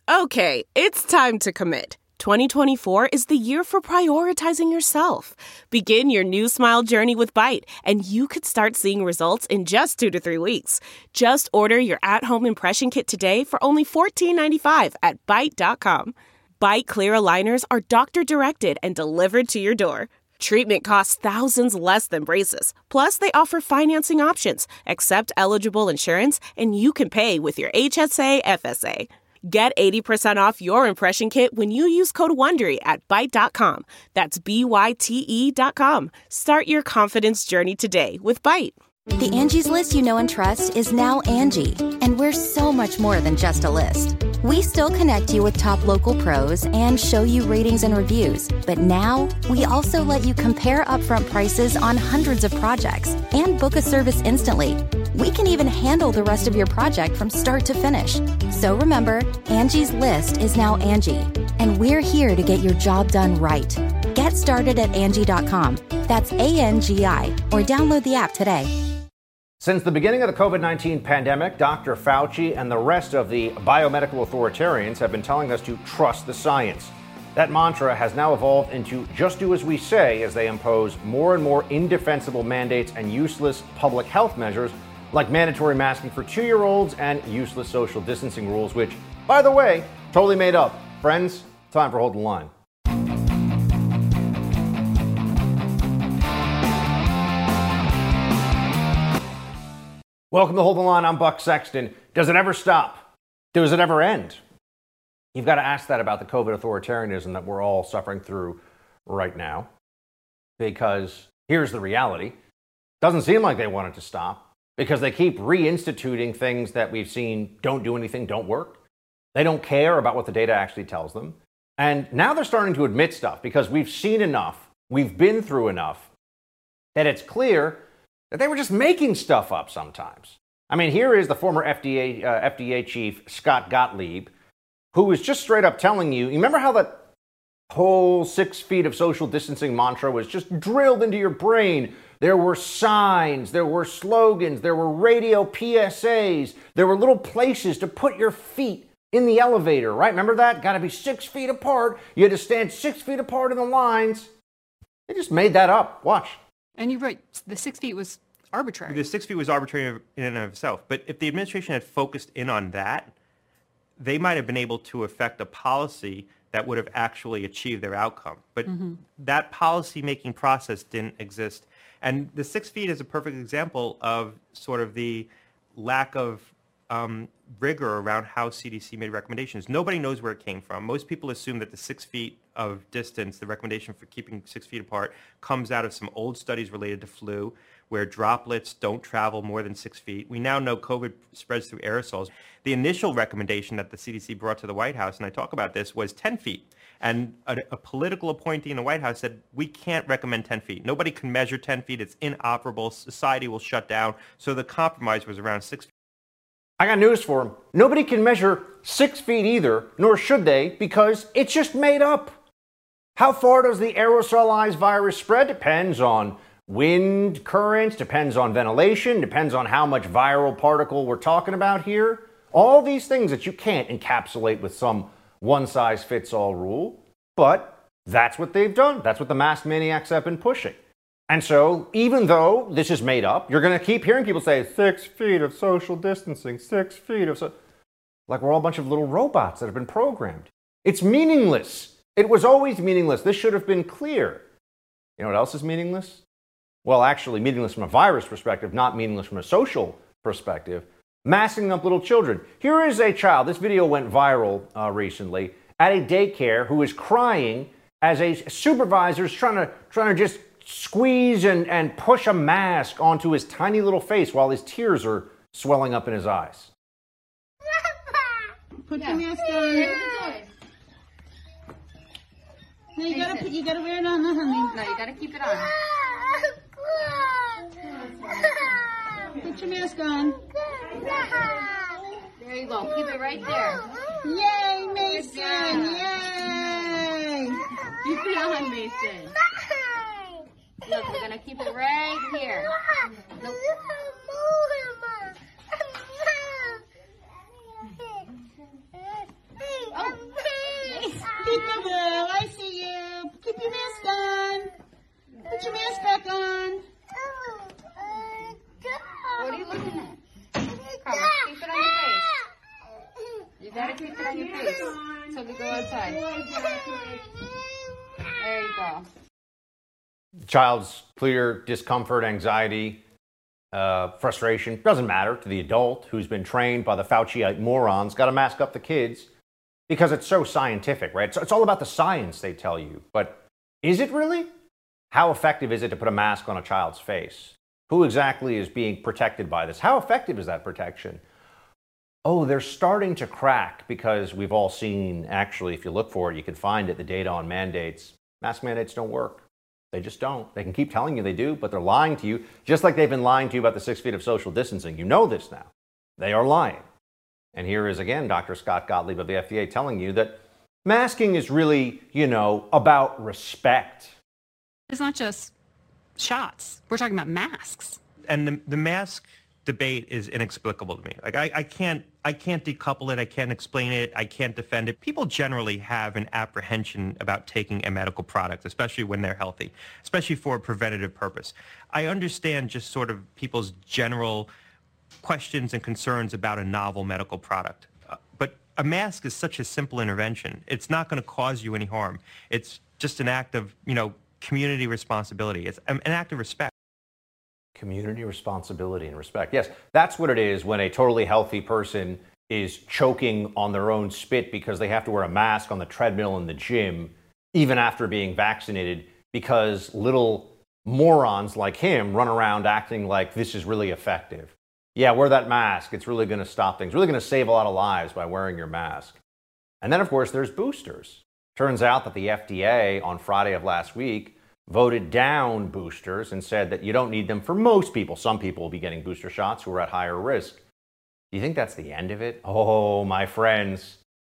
Okay, it's time to commit. 2024 is the year for prioritizing yourself. Begin your new smile journey with Byte, and you could start seeing results in just 2 to 3 weeks. Just order your at-home impression kit today for only $14.95 at Byte.com. Byte Clear aligners are doctor-directed and delivered to your door. Treatment costs thousands less than braces. Plus, they offer financing options, accept eligible insurance, and you can pay with your HSA FSA. Get 80% off your impression kit when you use code WONDERY at Byte.com. That's BYTE.com. Start your confidence journey today with Byte. The Angie's List you know and trust is now Angie, and we're so much more than just a list. We still connect you with top local pros and show you ratings and reviews, but now we also let you compare upfront prices on hundreds of projects and book a service instantly. We can even handle the rest of your project from start to finish. So remember, Angie's List is now Angie, and we're here to get your job done right. Get started at Angie.com. That's ANGI, or download the app today. Since the beginning of the COVID-19 pandemic, Dr. Fauci and the rest of the biomedical authoritarians have been telling us to trust the science. That mantra has now evolved into just do as we say as they impose more and more indefensible mandates and useless public health measures like mandatory masking for 2-year-olds and useless social distancing rules, which, by the way, totally made up. Friends, time for Hold the Line. Welcome to Hold the Line. I'm Buck Sexton. Does it ever stop? Does it ever end? You've got to ask that about the COVID authoritarianism that we're all suffering through right now. Because here's the reality. Doesn't seem like they want it to stop. Because they keep reinstituting things that we've seen don't do anything, don't work. They don't care about what the data actually tells them. And now they're starting to admit stuff because we've seen enough, we've been through enough, that it's clear that they were just making stuff up sometimes. I mean, here is the former FDA chief, Scott Gottlieb, who was just straight up telling you remember how that whole 6 feet of social distancing mantra was just drilled into your brain? There were signs, there were slogans, there were radio PSAs, there were little places to put your feet in the elevator, right? Remember that? Got to be 6 feet apart. You had to stand 6 feet apart in the lines. They just made that up. Watch. And you're right. The 6 feet was arbitrary. The 6 feet was arbitrary in and of itself. But if the administration had focused in on that, they might have been able to affect a policy that would have actually achieved their outcome. But that policy-making process didn't exist. And the 6 feet is a perfect example of sort of the lack of rigor around how CDC made recommendations. Nobody knows where it came from. Most people assume that the 6 feet of distance, the recommendation for keeping 6 feet apart, comes out of some old studies related to flu, where droplets don't travel more than 6 feet. We now know COVID spreads through aerosols. The initial recommendation that the CDC brought to the White House, and I talk about this, was 10 feet. And a political appointee in the White House said, we can't recommend 10 feet. Nobody can measure 10 feet. It's inoperable. Society will shut down. So the compromise was around 6 feet. I got news for them. Nobody can measure 6 feet either, nor should they, because it's just made up. How far does the aerosolized virus spread? Depends on wind currents, depends on ventilation, depends on how much viral particle we're talking about here. All these things that you can't encapsulate with some one-size-fits-all rule. But that's what they've done. That's what the mask maniacs have been pushing. And so, even though this is made up, you're going to keep hearing people say, 6 feet of social distancing, 6 feet of... Like we're all a bunch of little robots that have been programmed. It's meaningless. It was always meaningless. This should have been clear. You know what else is meaningless? Well, actually, meaningless from a virus perspective, not meaningless from a social perspective. Masking up little children. Here is a child, this video went viral recently, at a daycare who is crying as a supervisor is trying to just squeeze and push a mask onto his tiny little face while his tears are swelling up in his eyes. Put the mask on. No, you gotta wear it on, honey. No, you gotta keep it on. Put your mask on. There you go. Keep it right there. Yay, Mason! Yay! Keep it on, Mason. Look, we're gonna keep it right here. Nope. Peekaboo, I see you. Keep your mask on. Put your mask back on. What are you looking at? Come on, keep it on your face. You gotta keep it on your face so we go outside. There you go. Child's clear discomfort, anxiety, frustration, doesn't matter to the adult who's been trained by the Fauciite morons, got to mask up the kids because it's so scientific, right? It's all about the science, they tell you. But is it really? How effective is it to put a mask on a child's face? Who exactly is being protected by this? How effective is that protection? Oh, they're starting to crack because we've all seen, actually, if you look for it, you can find it, the data on mandates. Mask mandates don't work. They just don't. They can keep telling you they do, but they're lying to you, just like they've been lying to you about the 6 feet of social distancing. You know this now. They are lying. And here is, again, Dr. Scott Gottlieb of the FDA telling you that masking is really, about respect. It's not just shots. We're talking about masks. And the mask debate is inexplicable to me. Like I can't decouple it. I can't explain it. I can't defend it. People generally have an apprehension about taking a medical product, especially when they're healthy, especially for a preventative purpose. I understand just sort of people's general questions and concerns about a novel medical product. But a mask is such a simple intervention. It's not going to cause you any harm. It's just an act of, community responsibility. It's an act of respect. Community responsibility and respect. Yes, that's what it is when a totally healthy person is choking on their own spit because they have to wear a mask on the treadmill in the gym, even after being vaccinated, because little morons like him run around acting like this is really effective. Yeah, wear that mask. It's really going to stop things. Really going to save a lot of lives by wearing your mask. And then, of course, there's boosters. Turns out that the FDA on Friday of last week voted down boosters and said that you don't need them for most people. Some people will be getting booster shots who are at higher risk. Do you think that's the end of it? Oh, my friends.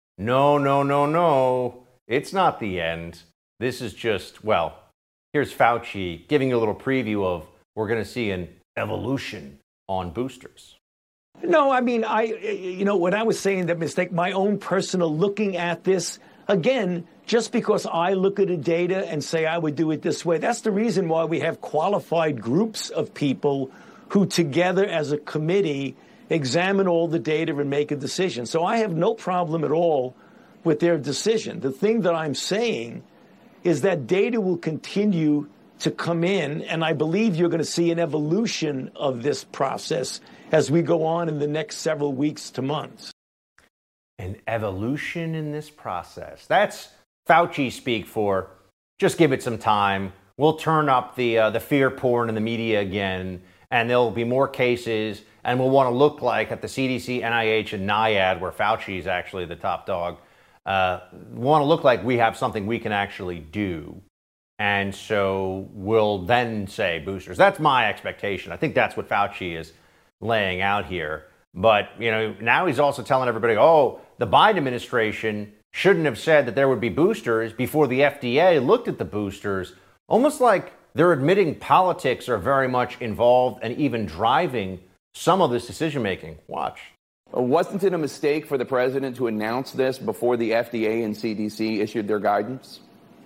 No. It's not the end. This is just, here's Fauci giving you a little preview of we're going to see an evolution on boosters. No, I mean, when I was saying that mistake, my own personal looking at this, again, just because I look at the data and say I would do it this way, that's the reason why we have qualified groups of people who together as a committee examine all the data and make a decision. So I have no problem at all with their decision. The thing that I'm saying is that data will continue to come in, and I believe you're going to see an evolution of this process as we go on in the next several weeks to months. An evolution in this process. That's Fauci speak for just give it some time. We'll turn up the fear porn in the media again, and there'll be more cases, and we'll want to look like at the CDC, NIH, and NIAID, where Fauci is actually the top dog, want to look like we have something we can actually do. And so we'll then say boosters. That's my expectation. I think that's what Fauci is laying out here. But, now he's also telling everybody, the Biden administration shouldn't have said that there would be boosters before the FDA looked at the boosters, almost like they're admitting politics are very much involved and even driving some of this decision making. Watch. Wasn't it a mistake for the president to announce this before the FDA and CDC issued their guidance?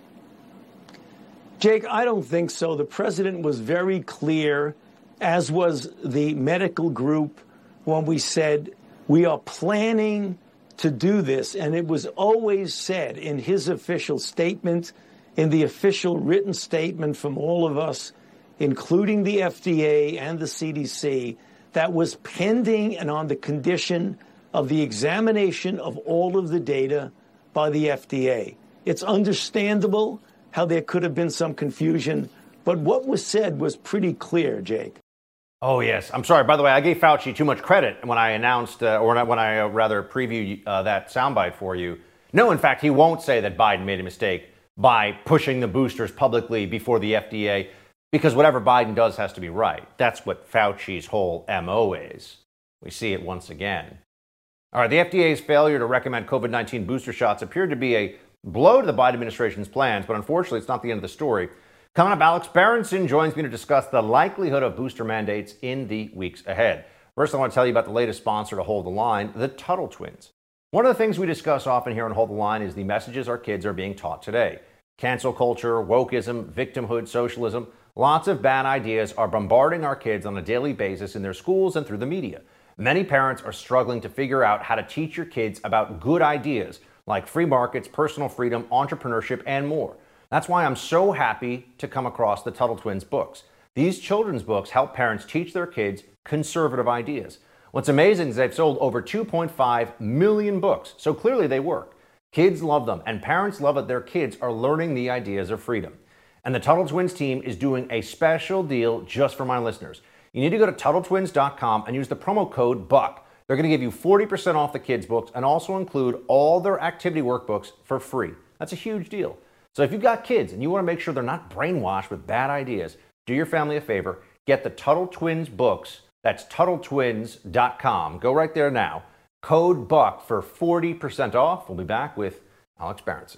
Jake, I don't think so. The president was very clear, as was the medical group, when we said we are planning to do this. And it was always said in his official statement, in the official written statement from all of us, including the FDA and the CDC, that was pending and on the condition of the examination of all of the data by the FDA. It's understandable how there could have been some confusion, but what was said was pretty clear, Jake. Oh, yes. I'm sorry. By the way, I gave Fauci too much credit when I announced, when I rather previewed that soundbite for you. No, in fact, he won't say that Biden made a mistake by pushing the boosters publicly before the FDA, because whatever Biden does has to be right. That's what Fauci's whole MO is. We see it once again. All right, the FDA's failure to recommend COVID-19 booster shots appeared to be a blow to the Biden administration's plans, but unfortunately, it's not the end of the story. Coming up, Alex Berenson joins me to discuss the likelihood of booster mandates in the weeks ahead. First, I want to tell you about the latest sponsor to Hold the Line, the Tuttle Twins. One of the things we discuss often here on Hold the Line is the messages our kids are being taught today. Cancel culture, wokeism, victimhood, socialism. Lots of bad ideas are bombarding our kids on a daily basis in their schools and through the media. Many parents are struggling to figure out how to teach your kids about good ideas like free markets, personal freedom, entrepreneurship, and more. That's why I'm so happy to come across the Tuttle Twins books. These children's books help parents teach their kids conservative ideas. What's amazing is they've sold over 2.5 million books, so clearly they work. Kids love them, and parents love that their kids are learning the ideas of freedom. And the Tuttle Twins team is doing a special deal just for my listeners. You need to go to TuttleTwins.com and use the promo code BUCK. They're going to give you 40% off the kids' books and also include all their activity workbooks for free. That's a huge deal. So if you've got kids and you want to make sure they're not brainwashed with bad ideas, do your family a favor. Get the Tuttle Twins books. That's TuttleTwins.com. Go right there now. Code BUCK for 40% off. We'll be back with Alex Berenson.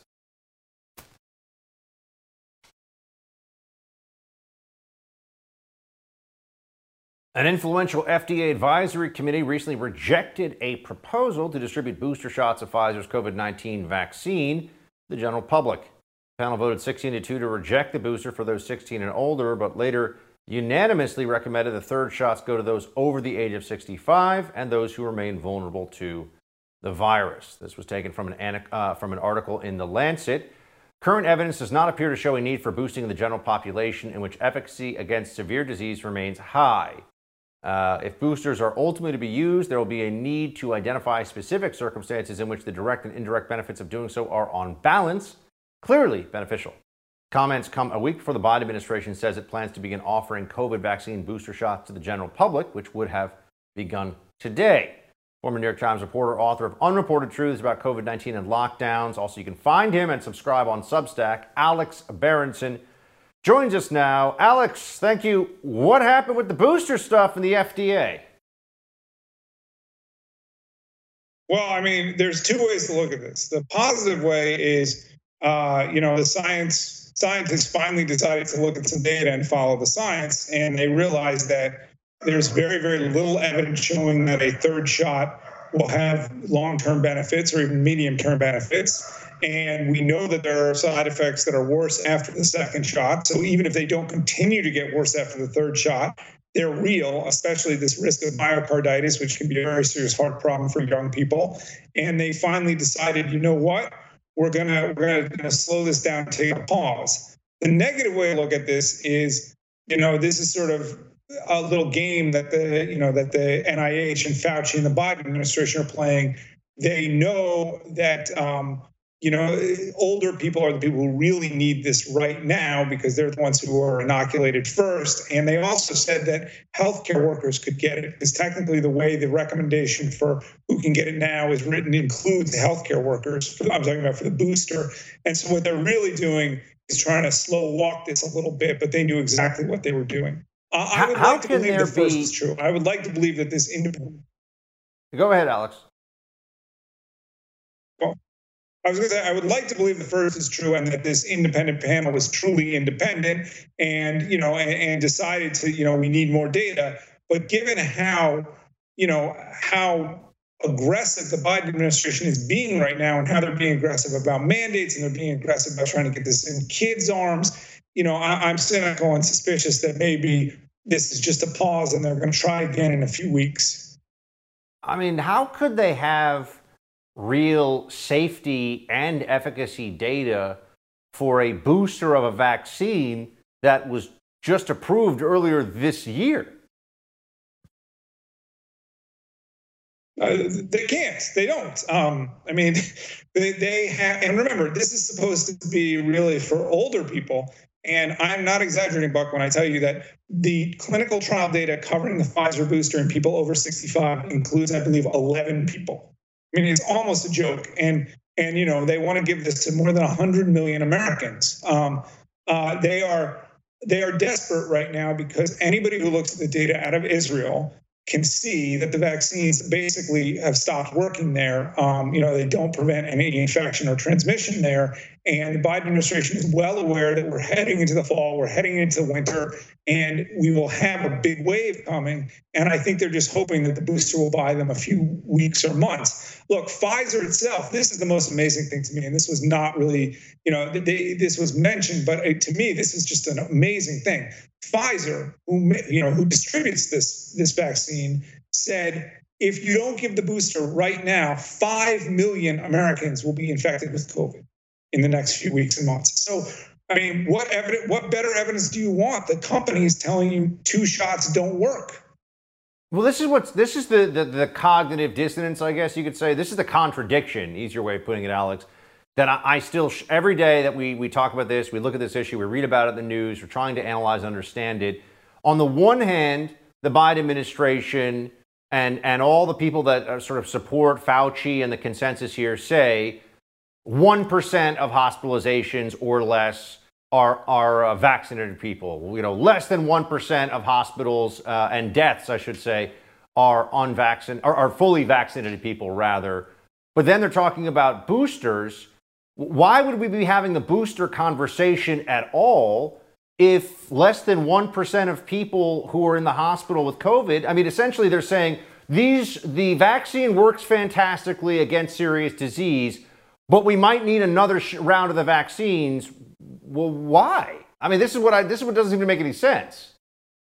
An influential FDA advisory committee recently rejected a proposal to distribute booster shots of Pfizer's COVID-19 vaccine to the general public. The panel voted 16-2 to reject the booster for those 16 and older, but later unanimously recommended the third shots go to those over the age of 65 and those who remain vulnerable to the virus. This was taken from an article in The Lancet. Current evidence does not appear to show a need for boosting the general population in which efficacy against severe disease remains high. If boosters are ultimately to be used, there will be a need to identify specific circumstances in which the direct and indirect benefits of doing so are on balance clearly beneficial. Comments come a week before the Biden administration says it plans to begin offering COVID vaccine booster shots to the general public, which would have begun today. Former New York Times reporter, author of Unreported Truths about COVID-19 and lockdowns. Also, you can find him and subscribe on Substack. Alex Berenson joins us now. Alex, thank you. What happened with the booster stuff in the FDA? Well, I mean, there's two ways to look at this. The positive way is, the scientists finally decided to look at some data and follow the science, and they realized that there's very, very little evidence showing that a third shot will have long-term benefits or even medium-term benefits. And we know that there are side effects that are worse after the second shot. So even if they don't continue to get worse after the third shot, they're real, especially this risk of myocarditis, which can be a very serious heart problem for young people. And they finally decided, you know what? We're gonna slow this down, take a pause. The negative way to look at this is, this is sort of a little game that the NIH and Fauci and the Biden administration are playing. They know that older people are the people who really need this right now because they're the ones who are inoculated first. And they also said that healthcare workers could get it because technically the way the recommendation for who can get it now is written includes healthcare workers. I'm talking about for the booster. And so what they're really doing is trying to slow walk this a little bit, but they knew exactly what they were doing. I would like to believe the first is true. I would like to believe that this independent. Go ahead, Alex. Well, I was going to say, I would like to believe the first is true and that this independent panel was truly independent and, and decided to, we need more data. But given how aggressive the Biden administration is being right now and how they're being aggressive about mandates and they're being aggressive about trying to get this in kids' arms, I'm cynical and suspicious that maybe this is just a pause and they're going to try again in a few weeks. I mean, how could they have real safety and efficacy data for a booster of a vaccine that was just approved earlier this year? They can't. They don't. They have. And remember, this is supposed to be really for older people. And I'm not exaggerating, Buck, when I tell you that the clinical trial data covering the Pfizer booster in people over 65 includes, I believe, 11 people. I mean, it's almost a joke. And they want to give this to more than 100 million Americans. They are desperate right now because anybody who looks at the data out of Israel can see that the vaccines basically have stopped working there. They don't prevent any infection or transmission there. And the Biden administration is well aware that we're heading into the fall, we're heading into winter, and we will have a big wave coming. And I think they're just hoping that the booster will buy them a few weeks or months. Look, Pfizer itself, this is the most amazing thing to me. And this was not really, this was mentioned, but to me, this is just an amazing thing. Pfizer, who distributes this vaccine, said, if you don't give the booster right now, 5 million Americans will be infected with COVID in the next few weeks and months. So, I mean, what better evidence do you want? The company is telling you 2 shots don't work. Well, this is the cognitive dissonance, I guess you could say. This is the contradiction, easier way of putting it, Alex, that I still, every day that we talk about this, we look at this issue, we read about it in the news, we're trying to analyze and understand it. On the one hand, the Biden administration and all the people that sort of support Fauci and the consensus here say 1% of hospitalizations or less are vaccinated people. Less than 1% of hospitals and deaths, I should say, are unvaccinated, are fully vaccinated people rather. But then they're talking about boosters. Why would we be having the booster conversation at all if less than 1% of people who are in the hospital with COVID, I mean, essentially they're saying the vaccine works fantastically against serious disease, but we might need another round of the vaccines. Well, why? I mean, this is what doesn't seem to make any sense.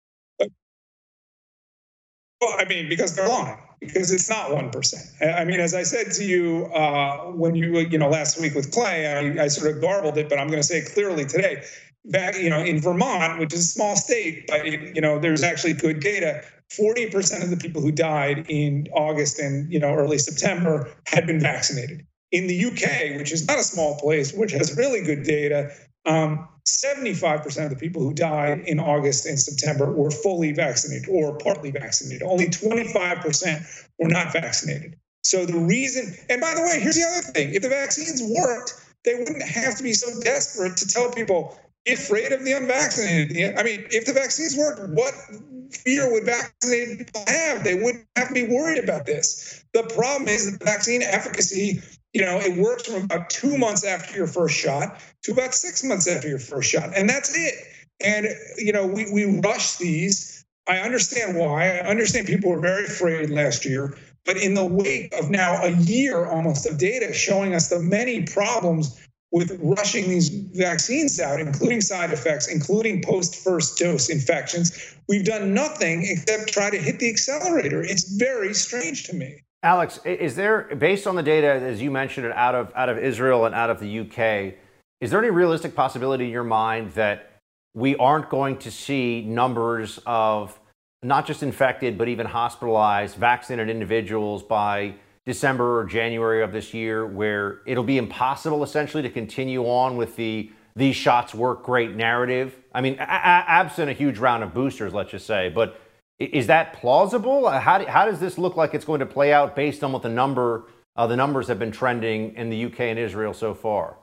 Well, I mean, because they're lying. Because it's not 1%. I mean, as I said to you when last week with Clay, I sort of garbled it, but I'm going to say it clearly today. Back, in Vermont, which is a small state, but there's actually good data. 40% of the people who died in August and early September had been vaccinated. In the UK, which is not a small place, which has really good data, 75% of the people who died in August and September were fully vaccinated or partly vaccinated. Only 25% were not vaccinated. So the reason, and by the way, here's the other thing. If the vaccines worked, they wouldn't have to be so desperate to tell people, be afraid of the unvaccinated. I mean, if the vaccines worked, what fear would vaccinated people have? They wouldn't have to be worried about this. The problem is that the vaccine efficacy, it works from about 2 months after your first shot to about 6 months after your first shot. And that's it. And, we rush these. I understand why. I understand people were very afraid last year. But in the wake of now a year almost of data showing us the many problems with rushing these vaccines out, including side effects, including post-first dose infections, we've done nothing except try to hit the accelerator. It's very strange to me. Alex, is there, based on the data, as you mentioned it, out of Israel and out of the UK, is there any realistic possibility in your mind that we aren't going to see numbers of not just infected, but even hospitalized, vaccinated individuals by December or January of this year, where it'll be impossible essentially to continue on with these shots work great narrative? I mean, absent a huge round of boosters, let's just say, but is that plausible? How does this look like it's going to play out based on what the numbers have been trending in the UK and Israel so far?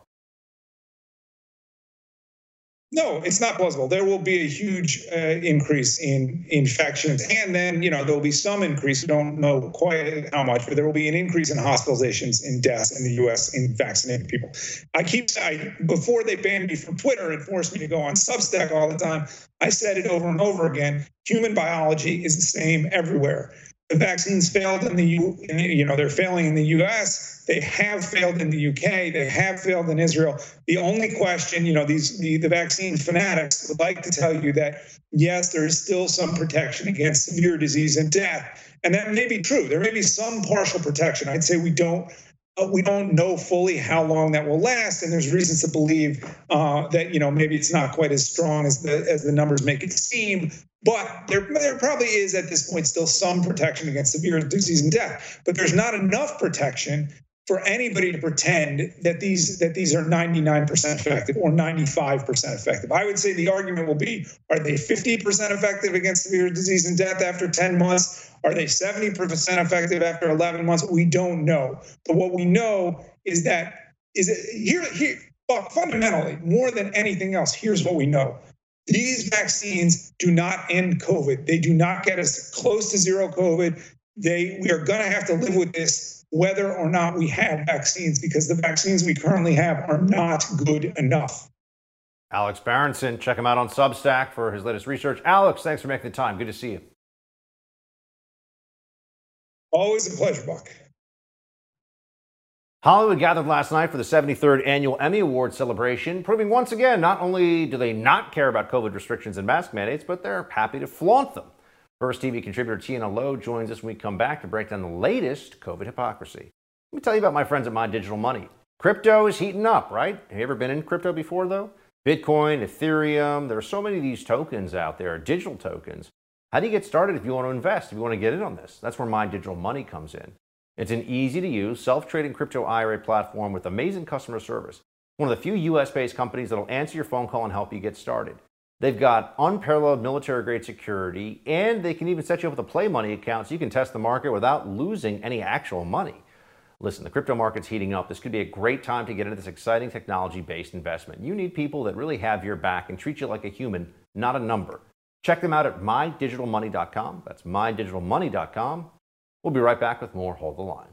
No, it's not plausible. There will be a huge increase in infections. And then, there'll be some increase. We don't know quite how much, but there will be an increase in hospitalizations and deaths in the U.S. in vaccinated people. Before they banned me from Twitter and forced me to go on Substack all the time, I said it over and over again. Human biology is the same everywhere. The vaccines failed they're failing in the U.S. They have failed in the UK. They have failed in Israel. The only question, the vaccine fanatics would like to tell you that, yes, there is still some protection against severe disease and death. And that may be true. There may be some partial protection. I'd say we don't know fully how long that will last. And there's reasons to believe that, maybe it's not quite as strong as the numbers make it seem. But there probably is at this point still some protection against severe disease and death. But there's not enough protection for anybody to pretend that these are 99% effective or 95% effective. I would say the argument will be, are they 50% effective against severe disease and death after 10 months? Are they 70% effective after 11 months? We don't know. But what we know is that fundamentally, more than anything else, here's what we know. These vaccines do not end COVID. They do not get us close to zero COVID. We are going to have to live with this whether or not we have vaccines, because the vaccines we currently have are not good enough. Alex Berenson, check him out on Substack for his latest research. Alex, thanks for making the time. Good to see you. Always a pleasure, Buck. Hollywood gathered last night for the 73rd annual Emmy Awards celebration, proving once again not only do they not care about COVID restrictions and mask mandates, but they're happy to flaunt them. First TV contributor Tina Lowe joins us when we come back to break down the latest COVID hypocrisy. Let me tell you about my friends at My Digital Money. Crypto is heating up, right? Have you ever been in crypto before, though? Bitcoin, Ethereum, there are so many of these tokens out there, digital tokens. How do you get started if you want to invest, if you want to get in on this? That's where My Digital Money comes in. It's an easy-to-use, self-trading crypto IRA platform with amazing customer service. One of the few U.S.-based companies that will answer your phone call and help you get started. They've got unparalleled military-grade security, and they can even set you up with a Play Money account so you can test the market without losing any actual money. Listen, the crypto market's heating up. This could be a great time to get into this exciting technology-based investment. You need people that really have your back and treat you like a human, not a number. Check them out at mydigitalmoney.com. That's mydigitalmoney.com. We'll be right back with more Hold the Line.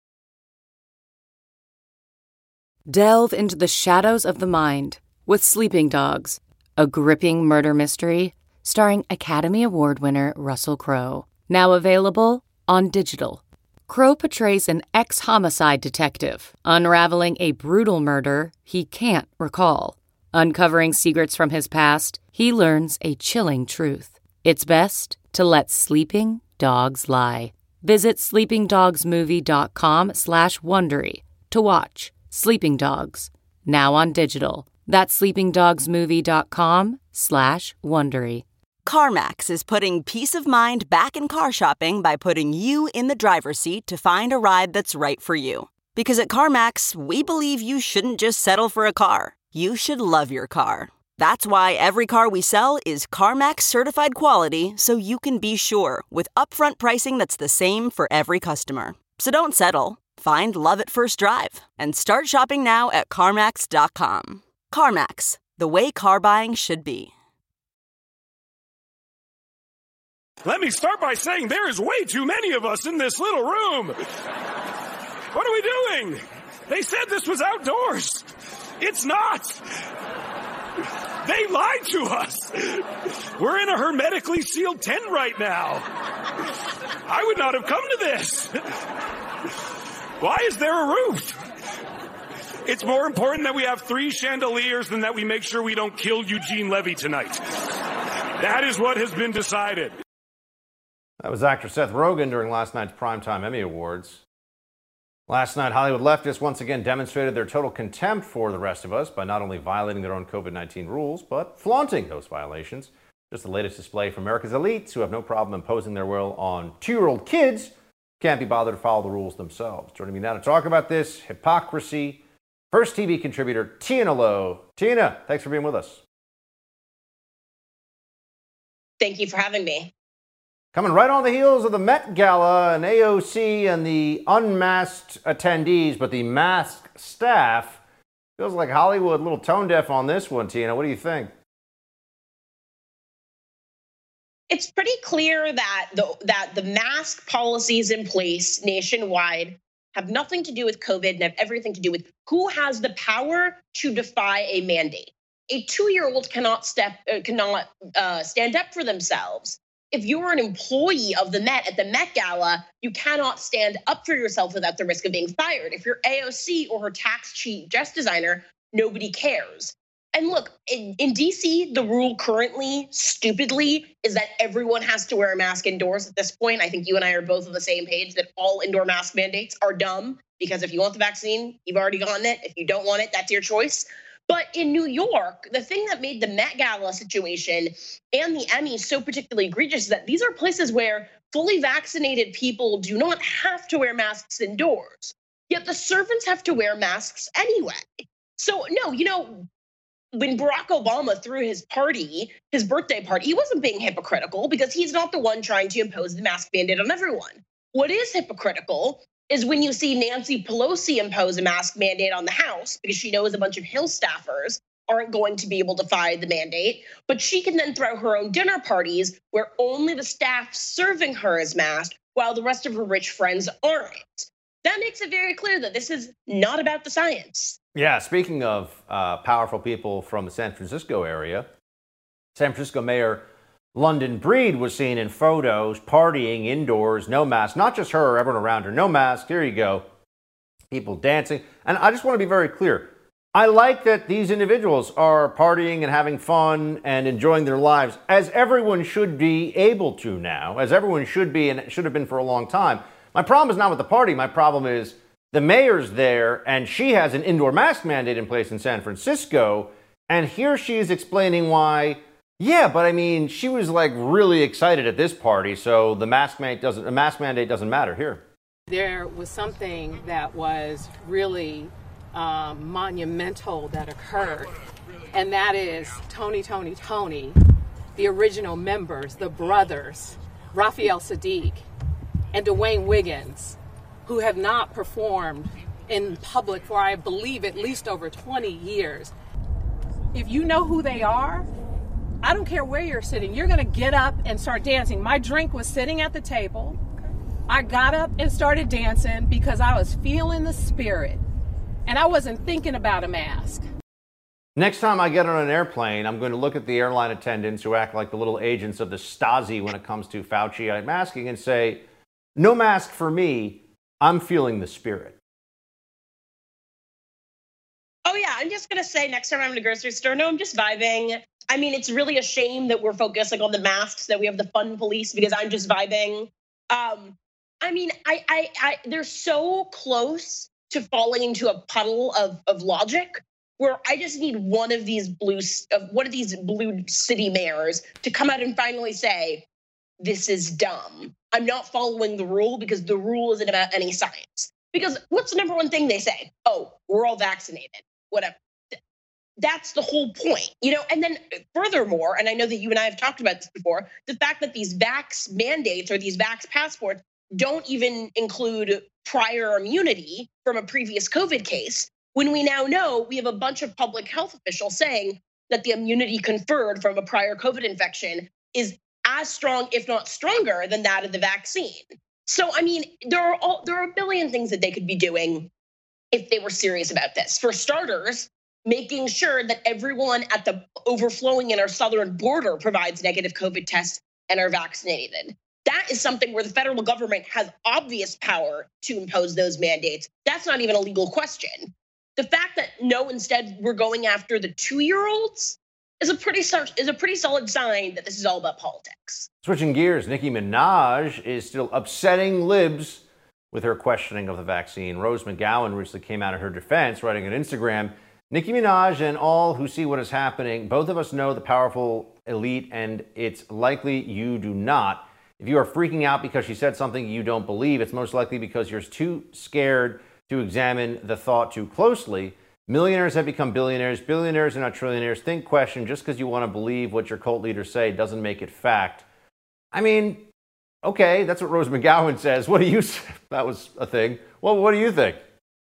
Delve into the shadows of the mind with Sleeping Dogs, a gripping murder mystery starring Academy Award winner Russell Crowe. Now available on digital. Crowe portrays an ex-homicide detective unraveling a brutal murder he can't recall. Uncovering secrets from his past, he learns a chilling truth. It's best to let sleeping dogs lie. Visit sleepingdogsmovie.com/Wondery to watch Sleeping Dogs, now on digital. That's sleepingdogsmovie.com/Wondery. CarMax is putting peace of mind back in car shopping by putting you in the driver's seat to find a ride that's right for you. Because at CarMax, we believe you shouldn't just settle for a car. You should love your car. That's why every car we sell is CarMax certified quality, so you can be sure with upfront pricing that's the same for every customer. So don't settle. Find love at first drive and start shopping now at CarMax.com. CarMax, the way car buying should be. Let me start by saying there is way too many of us in this little room. What are we doing? They said this was outdoors. It's not. They lied to us. We're in a hermetically sealed tent right now. I would not have come to this. Why is there a roof? It's more important that we have 3 chandeliers than that we make sure we don't kill Eugene Levy tonight. That is what has been decided. That was actor Seth Rogen during last night's Primetime Emmy Awards. Last night, Hollywood leftists once again demonstrated their total contempt for the rest of us by not only violating their own COVID-19 rules, but flaunting those violations. Just the latest display from America's elites who have no problem imposing their will on 2-year-old kids can't be bothered to follow the rules themselves. Joining me now to talk about this hypocrisy, First TV contributor Tina Lowe. Tina, thanks for being with us. Thank you for having me. Coming right on the heels of the Met Gala and AOC and the unmasked attendees, but the masked staff, feels like Hollywood a little tone deaf on this one, Tina. What do you think? It's pretty clear that the mask policies in place nationwide have nothing to do with COVID and have everything to do with who has the power to defy a mandate. A 2-year-old cannot stand up for themselves. If you're an employee of the Met at the Met Gala, you cannot stand up for yourself without the risk of being fired. If you're AOC or her tax cheat dress designer, nobody cares. And look, in DC, the rule currently, stupidly, is that everyone has to wear a mask indoors at this point. I think you and I are both on the same page that all indoor mask mandates are dumb, because if you want the vaccine, you've already gotten it. If you don't want it, that's your choice. But in New York, the thing that made the Met Gala situation and the Emmys so particularly egregious is that these are places where fully vaccinated people do not have to wear masks indoors. Yet the servants have to wear masks anyway. So no, when Barack Obama threw his birthday party, he wasn't being hypocritical because he's not the one trying to impose the mask mandate on everyone. What is hypocritical is when you see Nancy Pelosi impose a mask mandate on the House because she knows a bunch of Hill staffers aren't going to be able to defy the mandate, but she can then throw her own dinner parties where only the staff serving her is masked while the rest of her rich friends aren't. That makes it very clear that this is not about the science. Yeah, speaking of powerful people from the San Francisco area, San Francisco Mayor London Breed was seen in photos partying indoors, no mask. Not just her, everyone around her, no mask. Here you go. People dancing. And I just want to be very clear. I like that these individuals are partying and having fun and enjoying their lives, as everyone should be able to now, as everyone should be and should have been for a long time. My problem is not with the party. My problem is the mayor's there and she has an indoor mask mandate in place in San Francisco. And here she is explaining why, yeah, but I mean, she was like really excited at this party. So the mask mandate doesn't matter here. There was something that was really monumental that occurred, and that is Tony, the original members, the brothers, Raphael Sadiq and Dwayne Wiggins, who have not performed in public for, I believe, at least over 20 years. If you know who they are, I don't care where you're sitting, you're gonna get up and start dancing. My drink was sitting at the table. I got up and started dancing because I was feeling the spirit. And I wasn't thinking about a mask. Next time I get on an airplane, I'm going to look at the airline attendants who act like the little agents of the Stasi when it comes to Fauci masking and say, no mask for me, I'm feeling the spirit. Oh yeah, I'm just going to say next time I'm in a grocery store, no, I'm just vibing. I mean, it's really a shame that we're focusing on the masks, that we have the fun police, because I'm just vibing. I mean, they're so close to falling into a puddle of logic where I just need one of these blue city mayors to come out and finally say, this is dumb. I'm not following the rule because the rule isn't about any science. Because what's the number one thing they say? Oh, we're all vaccinated, whatever. That's the whole point, and then furthermore, and I know that you and I have talked about this before, the fact that these vax mandates or these vax passports don't even include prior immunity from a previous COVID case, when we now know we have a bunch of public health officials saying that the immunity conferred from a prior COVID infection is as strong, if not stronger, than that of the vaccine. So, I mean, there are a billion things that they could be doing if they were serious about this. For starters, making sure that everyone at the overflowing in our southern border provides negative COVID tests and are vaccinated. That is something where the federal government has obvious power to impose those mandates. That's not even a legal question. The fact that no, instead we're going after the 2-year-olds is a pretty solid sign that this is all about politics. Switching gears, Nicki Minaj is still upsetting libs with her questioning of the vaccine. Rose McGowan recently came out in her defense, writing on Instagram, Nicki Minaj and all who see what is happening, both of us know the powerful elite, and it's likely you do not. If you are freaking out because she said something you don't believe, it's most likely because you're too scared to examine the thought too closely. Millionaires have become billionaires. Billionaires are not trillionaires. Think, question. Just because you want to believe what your cult leaders say doesn't make it fact. I mean, okay, that's what Rose McGowan says. What do you say? That was a thing. Well, what do you think?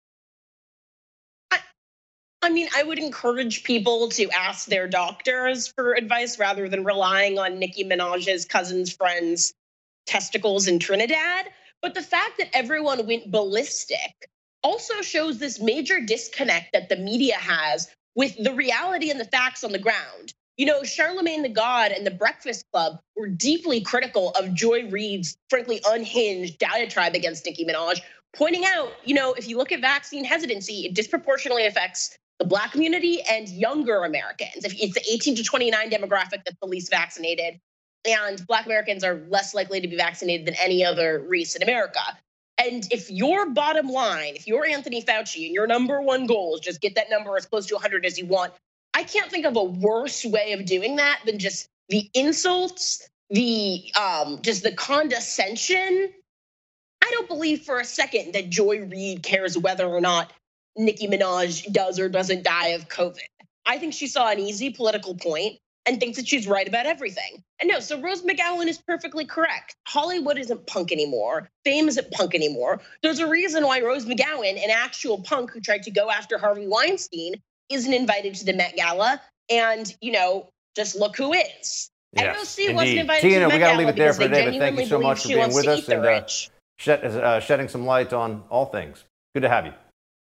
I mean, I would encourage people to ask their doctors for advice rather than relying on Nicki Minaj's cousin's friend's testicles in Trinidad. But the fact that everyone went ballistic also shows this major disconnect that the media has with the reality and the facts on the ground. Charlemagne the God and the Breakfast Club were deeply critical of Joy Reid's, frankly, unhinged diatribe against Nicki Minaj, pointing out, if you look at vaccine hesitancy, it disproportionately affects the Black community and younger Americans. It's the 18 to 29 demographic that's the least vaccinated, and Black Americans are less likely to be vaccinated than any other race in America. And if your bottom line, if you're Anthony Fauci and your number one goal is just get that number as close to 100 as you want, I can't think of a worse way of doing that than just the insults, just the condescension. I don't believe for a second that Joy Reid cares whether or not Nicki Minaj does or doesn't die of COVID. I think she saw an easy political point and thinks that she's right about everything. And no, so Rose McGowan is perfectly correct. Hollywood isn't punk anymore. Fame isn't punk anymore. There's a reason why Rose McGowan, an actual punk who tried to go after Harvey Weinstein, isn't invited to the Met Gala. And, just look who is. Yes, AOC wasn't invited Tina, to the Met we got to Gala leave it there because for they today, but thank you genuinely so believe much for she being wants with to us eat the and rich. shedding some light on all things. Good to have you.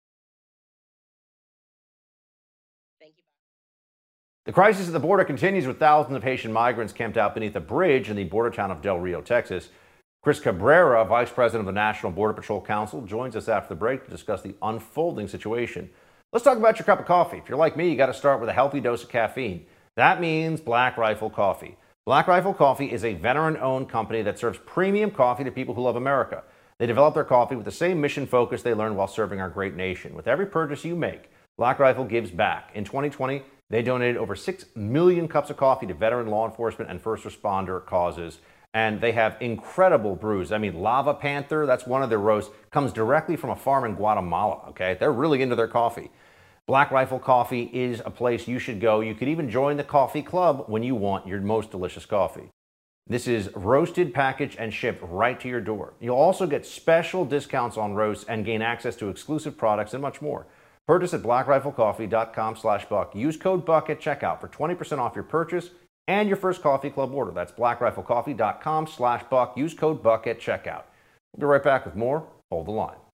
The crisis at the border continues with thousands of Haitian migrants camped out beneath a bridge in the border town of Del Rio, Texas. Chris Cabrera, Vice President of the National Border Patrol Council, joins us after the break to discuss the unfolding situation. Let's talk about your cup of coffee. If you're like me, you got to start with a healthy dose of caffeine. That means Black Rifle Coffee. Black Rifle Coffee is a veteran-owned company that serves premium coffee to people who love America. They develop their coffee with the same mission focus they learned while serving our great nation. With every purchase you make, Black Rifle gives back. In 2020, they donated over 6 million cups of coffee to veteran law enforcement and first responder causes. And they have incredible brews. I mean, Lava Panther, that's one of their roasts, comes directly from a farm in Guatemala, okay? They're really into their coffee. Black Rifle Coffee is a place you should go. You could even join the coffee club when you want your most delicious coffee. This is roasted, packaged, and shipped right to your door. You'll also get special discounts on roasts and gain access to exclusive products and much more. Purchase at blackriflecoffee.com/buck. Use code BUCK at checkout for 20% off your purchase and your first coffee club order. That's blackriflecoffee.com/buck. Use code BUCK at checkout. We'll be right back with more. Hold the line.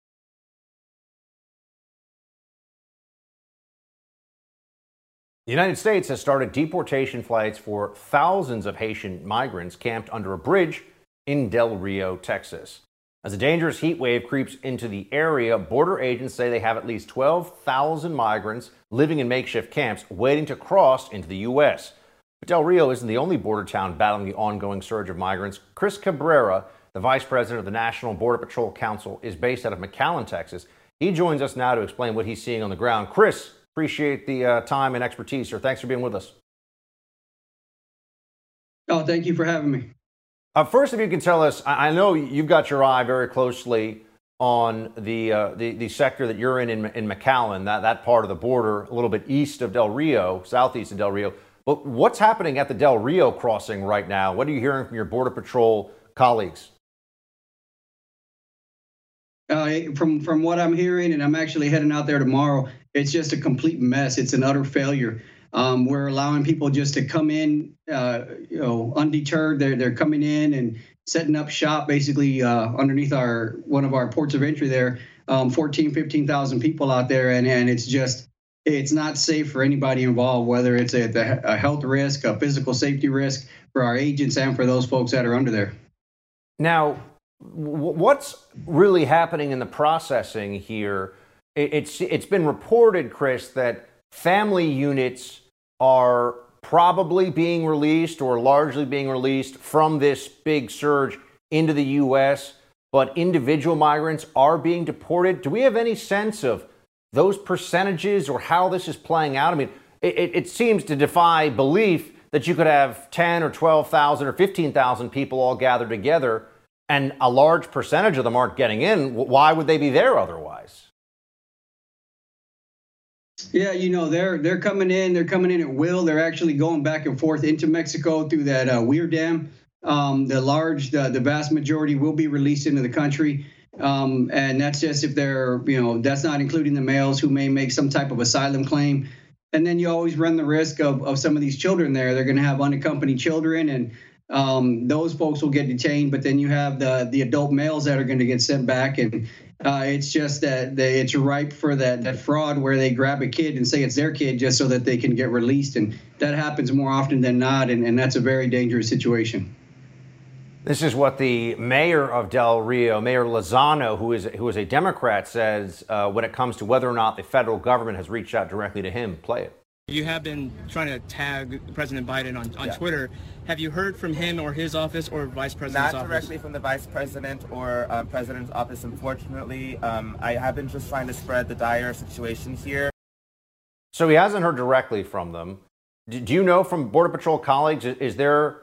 The United States has started deportation flights for thousands of Haitian migrants camped under a bridge in Del Rio, Texas. As a dangerous heat wave creeps into the area, border agents say they have at least 12,000 migrants living in makeshift camps waiting to cross into the U.S. But Del Rio isn't the only border town battling the ongoing surge of migrants. Chris Cabrera, the Vice President of the National Border Patrol Council, is based out of McAllen, Texas. He joins us now to explain what he's seeing on the ground. Chris, appreciate the time and expertise, sir. Thanks for being with us. Oh, thank you for having me. First, if you can tell us, I know you've got your eye very closely on the sector that you're in McAllen, that part of the border, a little bit east of Del Rio, southeast of Del Rio. But what's happening at the Del Rio crossing right now? What are you hearing from your Border Patrol colleagues? From what I'm hearing, and I'm actually heading out there tomorrow, it's just a complete mess. It's an utter failure. We're allowing people just to come in, undeterred. They're coming in and setting up shop basically underneath one of our ports of entry there. 15,000 people out there, and it's not safe for anybody involved, whether it's a health risk, a physical safety risk for our agents and for those folks that are under there. Now, what's really happening in the processing here? It's been reported, Chris, that family units are probably being released or largely being released from this big surge into the U.S., but individual migrants are being deported. Do we have any sense of those percentages or how this is playing out? I mean, it seems to defy belief that you could have 10 or 12,000 or 15,000 people all gathered together and a large percentage of them aren't getting in. Why would they be there otherwise? Yeah, they're coming in. They're coming in at will. They're actually going back and forth into Mexico through that Weir Dam. The vast majority will be released into the country. And that's just if they're, that's not including the males who may make some type of asylum claim. And then you always run the risk of some of these children there. They're going to have unaccompanied children, and those folks will get detained. But then you have the adult males that are going to get sent back. And it's just that it's ripe for that fraud where they grab a kid and say it's their kid just so that they can get released. And that happens more often than not. And that's a very dangerous situation. This is what the mayor of Del Rio, Mayor Lozano, who is a Democrat, says when it comes to whether or not the federal government has reached out directly to him. Play it. You have been trying to tag President Biden on Twitter. Have you heard from him or his office or Vice President's office? Not directly from the Vice President or President's office, unfortunately. I have been just trying to spread the dire situation here. So he hasn't heard directly from them. Do you know from Border Patrol colleagues, is there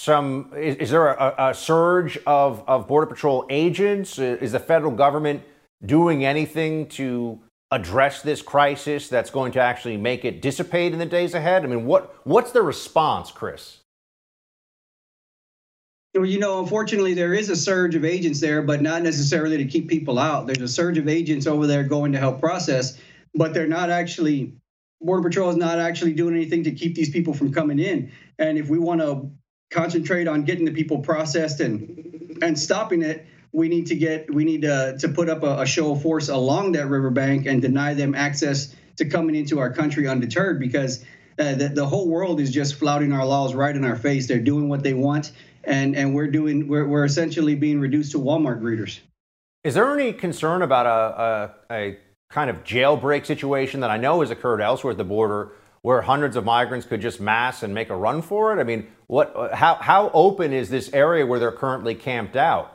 a surge of Border Patrol agents? Is the federal government doing anything to address this crisis that's going to actually make it dissipate in the days ahead? I mean, what's the response, Chris? Well, unfortunately, there is a surge of agents there, but not necessarily to keep people out. There's a surge of agents over there going to help process, but they're not actually Border Patrol is not actually doing anything to keep these people from coming in. And if we want to concentrate on getting the people processed and stopping it, we need to put up a show of force along that riverbank and deny them access to coming into our country undeterred, because the whole world is just flouting our laws right in our face. They're doing what they want, and we're essentially being reduced to Walmart greeters. Is there any concern about a kind of jailbreak situation that I know has occurred elsewhere at the border, where hundreds of migrants could just mass and make a run for it? I mean, how open is this area where they're currently camped out?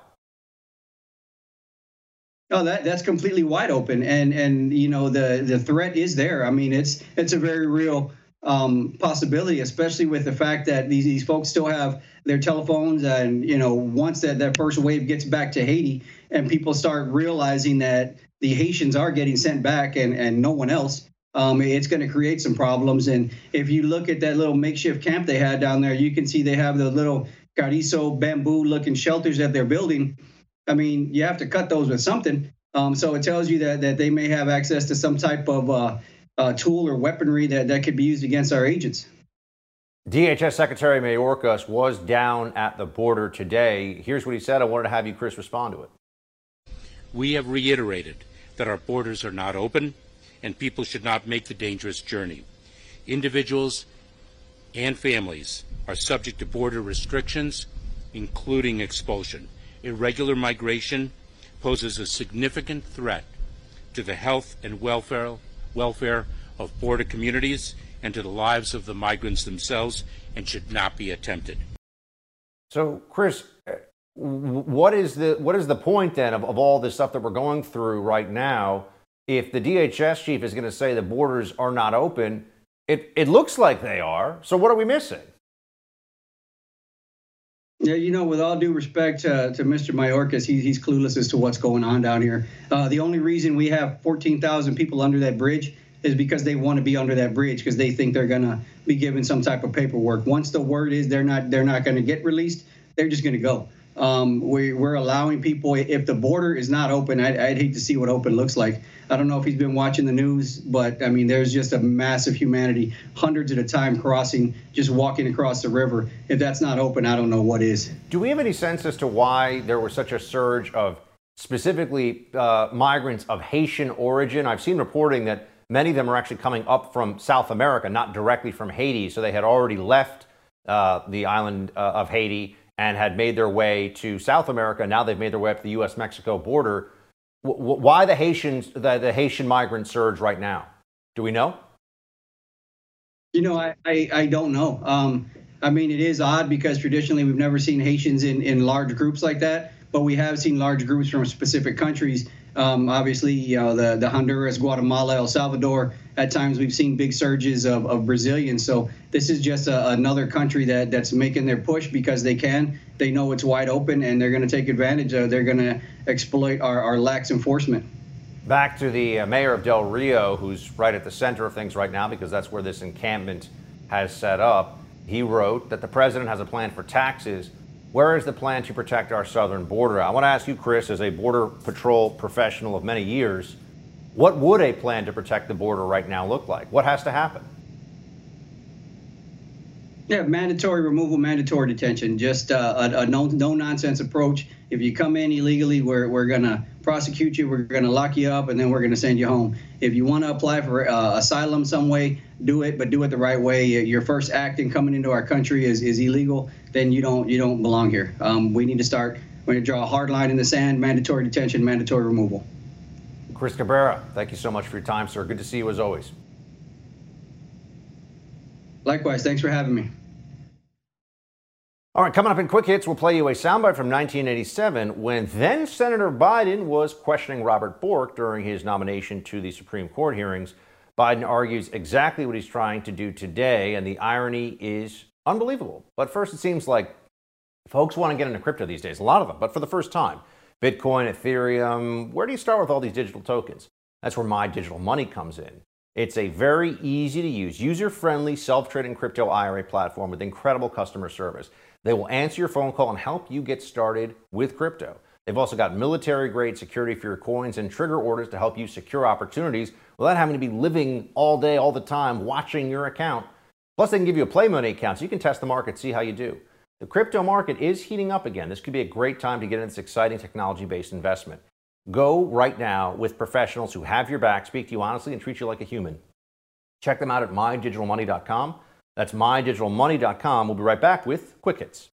Oh, that's completely wide open, and you know the threat is there. I mean, it's a very real possibility, especially with the fact that these folks still have their telephones, and you know, once that first wave gets back to Haiti and people start realizing that the Haitians are getting sent back and no one else, it's going to create some problems. And if you look at that little makeshift camp they had down there, you can see they have the little carrizo bamboo looking shelters that they're building. I mean, you have to cut those with something. So it tells you that they may have access to some type of tool or weaponry that could be used against our agents. DHS Secretary Mayorkas was down at the border today. Here's what he said. I wanted to have you, Chris, respond to it. We have reiterated that our borders are not open and people should not make the dangerous journey. Individuals and families are subject to border restrictions, including expulsion. Irregular migration poses a significant threat to the health and welfare of border communities and to the lives of the migrants themselves, and should not be attempted. So, Chris, what is the point then of all this stuff that we're going through right now? If the DHS chief is going to say the borders are not open, it looks like they are. So what are we missing? Yeah, you know, with all due respect to Mr. Mayorkas, he's clueless as to what's going on down here. The only reason we have 14,000 people under that bridge is because they want to be under that bridge, because they think they're going to be given some type of paperwork. Once the word is they're not going to get released, they're just going to go. We're allowing people, if the border is not open, I'd hate to see what open looks like. I don't know if he's been watching the news, but I mean, there's just a massive humanity, hundreds at a time crossing, just walking across the river. If that's not open, I don't know what is. Do we have any sense as to why there was such a surge of specifically migrants of Haitian origin? I've seen reporting that many of them are actually coming up from South America, not directly from Haiti. So they had already left the island of Haiti and had made their way to South America. Now they've made their way up to the U.S.-Mexico border. Why the Haitian migrant surge right now? Do we know? You know, I don't know. I mean, it is odd because traditionally we've never seen Haitians in large groups like that, but we have seen large groups from specific countries. Obviously, you know, the Honduras, Guatemala, El Salvador. At times we've seen big surges of Brazilians. So this is just another country that's making their push because they can. They know it's wide open and they're going to take advantage of. They're going to exploit our lax enforcement. Back to the mayor of Del Rio, who's right at the center of things right now because that's where this encampment has set up. He wrote that the president has a plan for taxes. Where is the plan to protect our southern border? I want to ask you, Chris, as a Border Patrol professional of many years, what would a plan to protect the border right now look like? What has to happen? Yeah, mandatory removal, mandatory detention, just a no-nonsense approach. If you come in illegally, we're going to prosecute you, we're going to lock you up, and then we're going to send you home. If you want to apply for asylum some way, do it, but do it the right way. Your first act in coming into our country is illegal, then you don't belong here. We need to draw a hard line in the sand, mandatory detention, mandatory removal. Chris Cabrera, thank you so much for your time, sir. Good to see you as always. Likewise, thanks for having me. All right, coming up in Quick Hits, we'll play you a soundbite from 1987 when then Senator Biden was questioning Robert Bork during his nomination to the Supreme Court hearings. Biden argues exactly what he's trying to do today, and the irony is unbelievable. But first, it seems like folks want to get into crypto these days, a lot of them, but for the first time. Bitcoin, Ethereum, where do you start with all these digital tokens? That's where My Digital Money comes in. It's a very easy to use, user-friendly, self-trading crypto IRA platform with incredible customer service. They will answer your phone call and help you get started with crypto. They've also got military-grade security for your coins and trigger orders to help you secure opportunities without having to be living all day, all the time, watching your account. Plus, they can give you a Play Money account so you can test the market, see how you do. The crypto market is heating up again. This could be a great time to get into this exciting technology-based investment. Go right now with professionals who have your back, speak to you honestly, and treat you like a human. Check them out at mydigitalmoney.com. That's mydigitalmoney.com. We'll be right back with Quick Hits.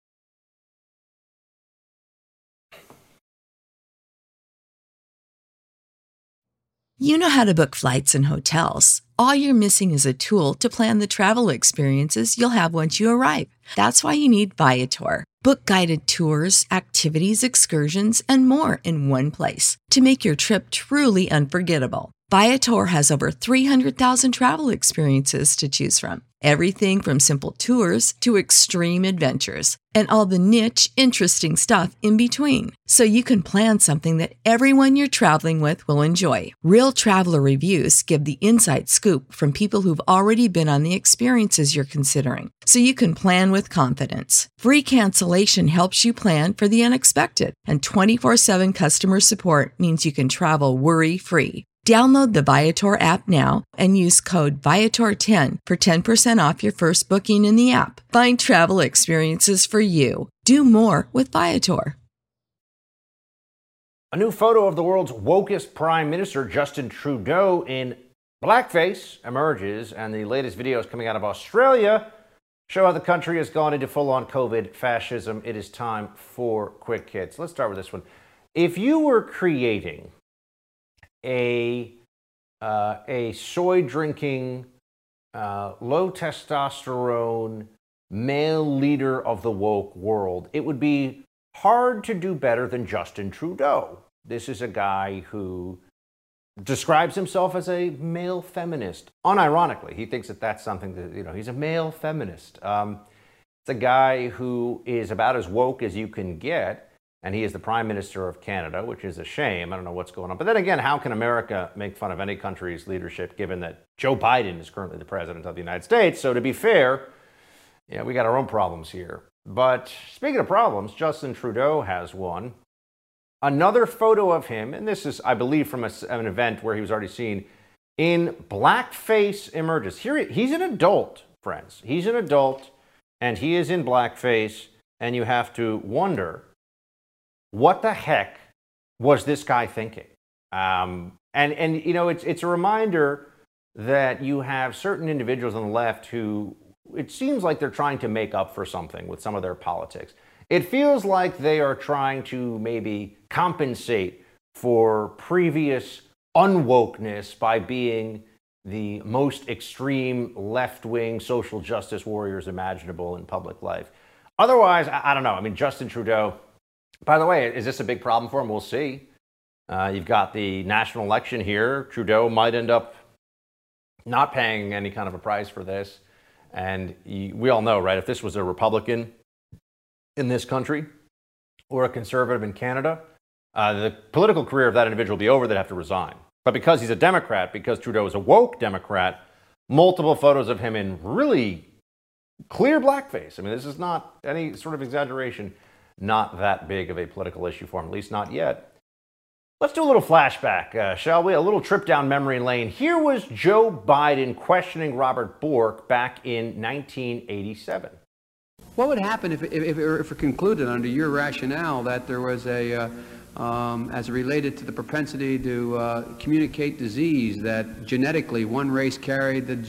You know how to book flights and hotels. All you're missing is a tool to plan the travel experiences you'll have once you arrive. That's why you need Viator. Book guided tours, activities, excursions, and more in one place to make your trip truly unforgettable. Viator has over 300,000 travel experiences to choose from. Everything from simple tours to extreme adventures and all the niche, interesting stuff in between. So you can plan something that everyone you're traveling with will enjoy. Real traveler reviews give the inside scoop from people who've already been on the experiences you're considering. So you can plan with confidence. Free cancellation helps you plan for the unexpected. And 24/7 customer support means you can travel worry-free. Download the Viator app now and use code Viator10 for 10% off your first booking in the app. Find travel experiences for you. Do more with Viator. A new photo of the world's wokest Prime Minister, Justin Trudeau, in blackface emerges, and the latest videos coming out of Australia show how the country has gone into full-on COVID fascism. It is time for Quick Hits. Let's start with this one. If you were creating a soy drinking, low testosterone male leader of the woke world, it would be hard to do better than Justin Trudeau. This is a guy who describes himself as a male feminist. Unironically, he thinks that that's something that, he's a male feminist. It's a guy who is about as woke as you can get. And he is the Prime Minister of Canada, which is a shame. I don't know what's going on. But then again, how can America make fun of any country's leadership given that Joe Biden is currently the President of the United States? So to be fair, we got our own problems here. But speaking of problems, Justin Trudeau has one. Another photo of him, and this is, I believe, from an event where he was already seen, in blackface emerges. Here, he's an adult, friends. He's an adult, and he is in blackface, and you have to wonder, what the heck was this guy thinking? It's a reminder that you have certain individuals on the left who, it seems like they're trying to make up for something with some of their politics. It feels like they are trying to maybe compensate for previous unwokeness by being the most extreme left-wing social justice warriors imaginable in public life. Otherwise, I don't know. I mean, Justin Trudeau, by the way, is this a big problem for him? We'll see. You've got the national election here. Trudeau might end up not paying any kind of a price for this. And we all know, right, if this was a Republican in this country or a conservative in Canada, the political career of that individual would be over. They'd have to resign. But because he's a Democrat, because Trudeau is a woke Democrat, multiple photos of him in really clear blackface. I mean, this is not any sort of exaggeration. Not that big of a political issue for him, at least not yet. Let's do a little flashback, shall we? A little trip down memory lane. Here was Joe Biden questioning Robert Bork back in 1987. What would happen if it concluded under your rationale that there was as it related to the propensity to communicate disease, that genetically one race carried the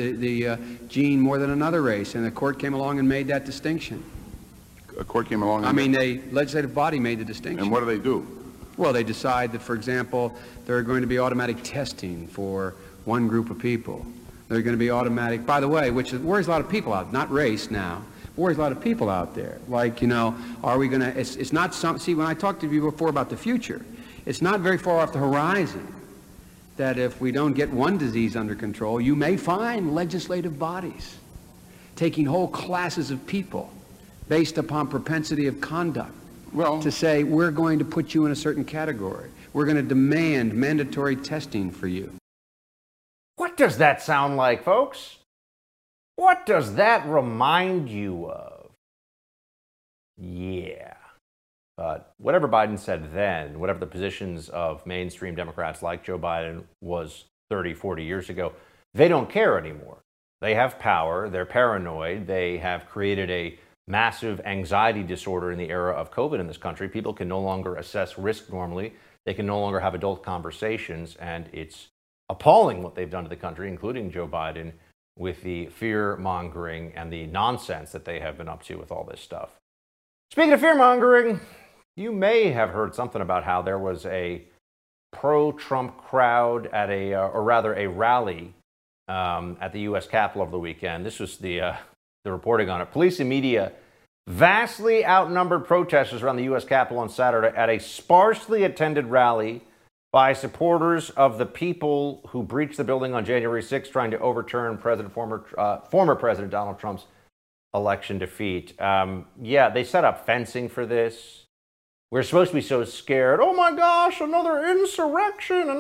gene more than another race, and the court came along and made that distinction? A court came along? The legislative body made the distinction. And what do they do? Well, they decide that, for example, there are going to be automatic testing for one group of people. There are going to be automatic, by the way, which worries a lot of people out, not race now, worries a lot of people out there. Like, are we going to, it's not some, see, when I talked to you before about the future, it's not very far off the horizon that if we don't get one disease under control, you may find legislative bodies taking whole classes of people based upon propensity of conduct, to say, we're going to put you in a certain category. We're going to demand mandatory testing for you. What does that sound like, folks? What does that remind you of? Yeah. whatever Biden said then, whatever the positions of mainstream Democrats like Joe Biden was 30, 40 years ago, they don't care anymore. They have power. They're paranoid. They have created a massive anxiety disorder in the era of COVID in this country. People can no longer assess risk normally. They can no longer have adult conversations. And it's appalling what they've done to the country, including Joe Biden, with the fear-mongering and the nonsense that they have been up to with all this stuff. Speaking of fear-mongering, you may have heard something about how there was a pro-Trump crowd at a rally at the U.S. Capitol over the weekend. This was the reporting on it. Police and media vastly outnumbered protesters around the U.S. Capitol on Saturday at a sparsely attended rally by supporters of the people who breached the building on January 6th, trying to overturn former President Donald Trump's election defeat. They set up fencing for this. We're supposed to be so scared. Oh my gosh, another insurrection.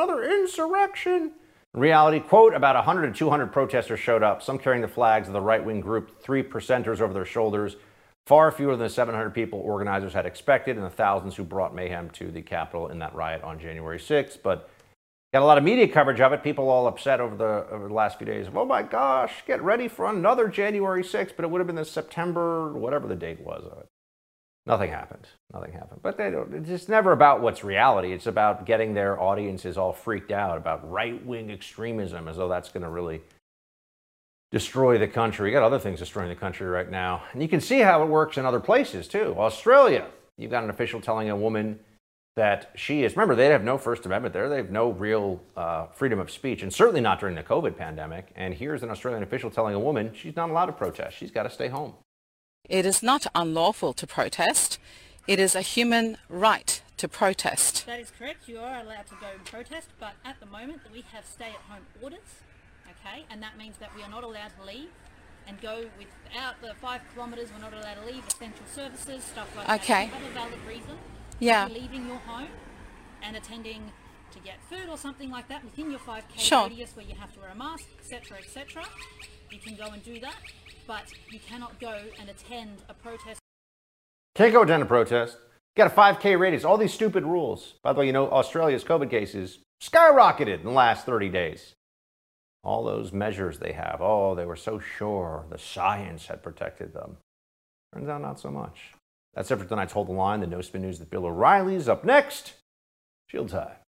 In reality, quote, about 100 to 200 protesters showed up, some carrying the flags of the right-wing group, 3 percenters over their shoulders. Far fewer than the 700 people organizers had expected and the thousands who brought mayhem to the Capitol in that riot on January 6th. But got a lot of media coverage of it. People all upset over the last few days. Oh my gosh, get ready for another January 6th. But it would have been the September, whatever the date was of it. Nothing happened. But it's just never about what's reality. It's about getting their audiences all freaked out about right-wing extremism, as though that's going to really destroy the country. You got other things destroying the country right now. And you can see how it works in other places, too. Australia, you've got an official telling a woman that she is, remember, they have no First Amendment there. They have no real freedom of speech, and certainly not during the COVID pandemic. And here's an Australian official telling a woman she's not allowed to protest. She's got to stay home. It is not unlawful to protest. It is a human right to protest. That is correct. You are allowed to go and protest, but at the moment we have stay-at-home orders, okay, and that means that we are not allowed to leave and go without the 5 kilometres. We're not allowed to leave essential services, stuff like that. Okay. If you have a valid reason Yeah. for leaving your home and attending to get food or something like that within your 5K Sure. radius where you have to wear a mask, etc., etc., you can go and do that, but you cannot go and attend a protest. Can't go attend a protest. Got a 5K radius. All these stupid rules. By the way, you know, Australia's COVID cases skyrocketed in the last 30 days. All those measures they have. Oh, they were so sure the science had protected them. Turns out not so much. That's it for tonight's Hold the Line. The No Spin News with Bill O'Reilly's up next. Shield time.